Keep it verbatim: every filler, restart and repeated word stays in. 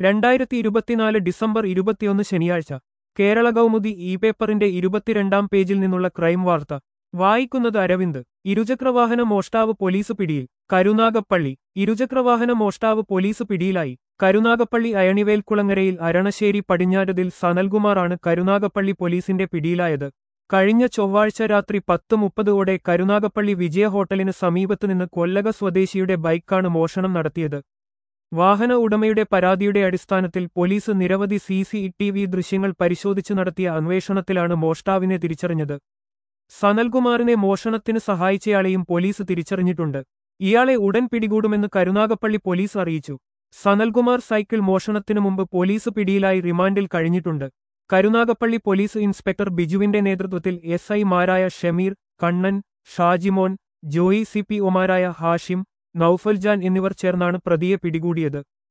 രണ്ടായിരത്തി ഇരുപത്തിനാല് ഡിസംബർ ഇരുപത്തിയൊന്ന് ശനിയാഴ്ച കേരള കൗമുദി ഇ പേപ്പറിന്റെ ഇരുപത്തിരണ്ടാം പേജിൽ നിന്നുള്ള ക്രൈം വാർത്ത വായിക്കുന്നത് അരവിന്ദ്. ഇരുചക്രവാഹന മോഷ്ടാവ് പോലീസ് പിടിയിൽ. കരുനാഗപ്പള്ളി. ഇരുചക്രവാഹന മോഷ്ടാവ് പോലീസ് പിടിയിലായി. കരുനാഗപ്പള്ളി അയണിവേൽക്കുളങ്ങരയിൽ അരണശ്ശേരി പടിഞ്ഞാറ്റതിൽ സനൽകുമാറാണ് കരുനാഗപ്പള്ളി പോലീസിന്റെ പിടിയിലായത്. കഴിഞ്ഞ ചൊവ്വാഴ്ച രാത്രി പത്ത് മുപ്പതോടെ കരുനാഗപ്പള്ളി വിജയ ഹോട്ടലിന് സമീപത്തുനിന്ന് കൊല്ലക സ്വദേശിയുടെ ബൈക്കാണ് മോഷണം നടത്തിയത്. വാഹന ഉടമയുടെ പരാതിയുടെ അടിസ്ഥാനത്തിൽ പോലീസ് നിരവധി സി സി ടി വി ദൃശ്യങ്ങൾ പരിശോധിച്ച് നടത്തിയ അന്വേഷണത്തിലാണ് മോഷ്ടാവിനെ തിരിച്ചറിഞ്ഞത്. സനൽകുമാറിനെ മോഷണത്തിന് സഹായിച്ചയാളെയും പോലീസ് തിരിച്ചറിഞ്ഞിട്ടുണ്ട്. ഇയാളെ ഉടൻ പിടികൂടുമെന്ന് കരുനാഗപ്പള്ളി പോലീസ് അറിയിച്ചു. സനൽകുമാർ സൈക്കിൾ മോഷണത്തിനു മുമ്പ് പോലീസ് പിടിയിലായി റിമാൻഡിൽ കഴിഞ്ഞിട്ടുണ്ട്. കരുനാഗപ്പള്ളി പോലീസ് ഇൻസ്പെക്ടർ ബിജുവിന്റെ നേതൃത്വത്തിൽ എസ് ഐ മാരായ Shameer, Kannan, Shajimon, Joy C P ഒമാരായ ഹാഷിം, നൌഫൽജാൻ എന്നിവർ ചേർന്നാണ് പ്രതിയെ പിടികൂടിയത്.